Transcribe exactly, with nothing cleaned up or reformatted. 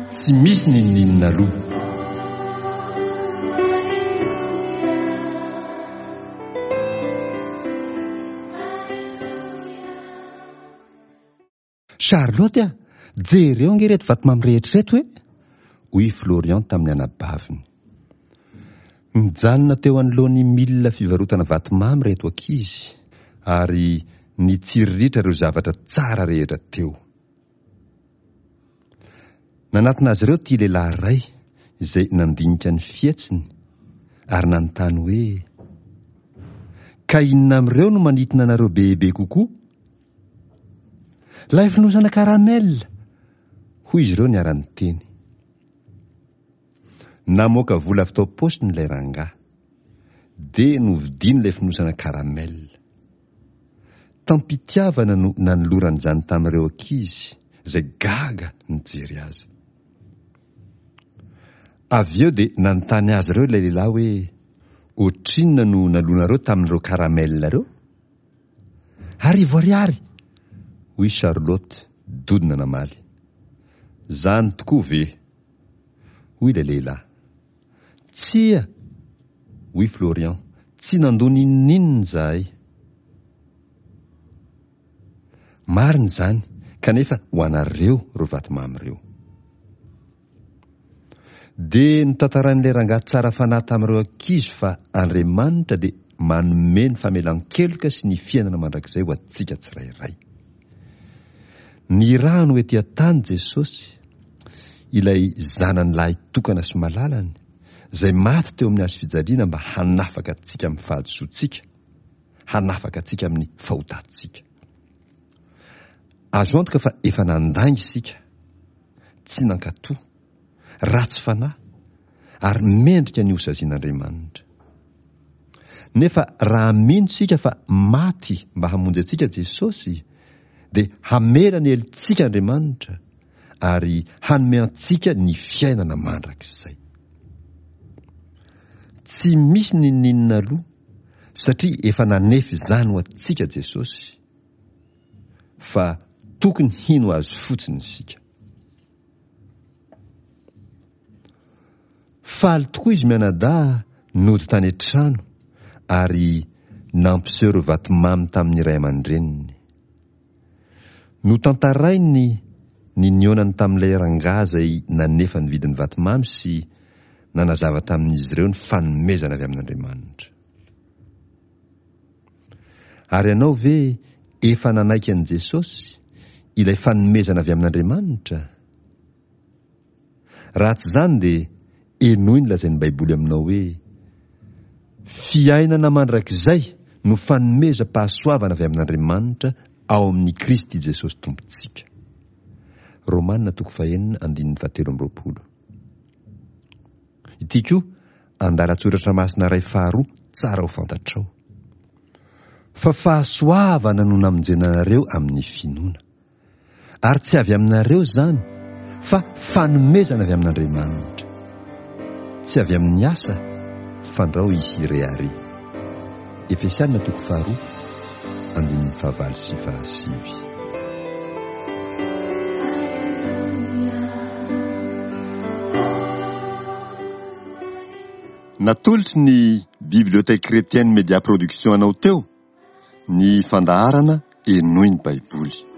tsy misy nininina aloha. Charlotte a jereo nge reto vatomamy rehetrareto hoe hoy Florian tamin'ny anabaviny. Mijanona teo anoloan'ny milina fivarotana vatomamy reto ankizy ary nitsiriritra ireo zavatra tsara rehetra teo. Nanatona azy ireo ity lehilahy iray izay nandinika ny fietsiny ary nanontany hoe ka inona amin'ireo no manitona anareo bebe kokoa? Lay finosana karamela, hoy izy ireo niarany teny. Namoaka vola avy tao paosiny ilay rangahy dia novidiany ilay finosana karamela. Tampitiavana no nanoloran'izany tamin'ireo ankizy izay gaga nijery azy. Avy eo dia nanontany azy ireo ilay lehilahy hoe ohatrinona no nalonareo tamin'ireo karamela ireo? Arivo ariary, hoy Charlotte dodina namaly. Zany tokoa ve? Hoy ilay lehilahy. Tsia, hoy Florian, tsy nandony ninnininy zahay. Marina izany, kanefa ho anareo ireo vatomamy ireo. Dia nitantarain'ilay rangahy tsara fanahy tamin'ireo ankizy fa Andriamanitra dia manome ny famelan-keloka sy ny fiainana mandrakizay ho antsika tsirairay. Ny raha no etỳ tany Jesosy, ilay zanany lahy tokana sy malalany, izay maty teo amin'ny hazo fijaliana mba hanafaka antsika amin'ny fahazoantsika, hanafaka antsika amin'ny fahotantsika. Azo antoka fa efa nandangy isika, tsy nankatoa, ratsy fanahy, ary mendrika ny hosazian'Andriamanitra. Nefa raha mino isika fa maty mba hamonjy antsika Jesosy, dia hamela ny helintsika Andriamanitra ary hanome antsika ny fiainana mandrakizay. Tsy misy nininina aloha satria efa nanefa izany ho antsika Jesosy, fa tokony hino azy fotsiny isika. Faly tokoa izy mianadahy nody tany an-trano ary nampiseho ireo vatomamy tamin'ny iray aman-dreniny. No tantarainy ny nionany tamin'ilay rangahy izay nanefa ny vidin'ny vatomamy sy nanazava tamin'izy ireo ny fanomezana avy amin'Andriamanitra. Ary ianao ve efa nanaiky an'i Jesosy ilay fanomezana avy amin'Andriamanitra? Raha tsy izany dia enoy ny lazain'ny Baiboly aminao hoe fiainana mandrakizay no fanomezam-pahasoavana avy amin'Andriamanitra ao amin'ny Kristy Jesosy tompontsika. Romanina toko fahenina andininy fahatelo amby roapolo. Ity koa andalatsoratra masina iray faharoa tsara ho fantatrao. Fa fahasoavana no namonjenanareo amin'ny finoana, ary tsy avy aminareo izany, fa fanomezana avy amin'Andriamanitra. Tsy avy amin'ny asa, fandrao isy ireare. Efesianina toko faharoa andininy fahavalo sy fahasivy. Natolotry ny Bibliothèque Chrétienne Média Production anao teo ny fandaharana enoy ny Baiboly.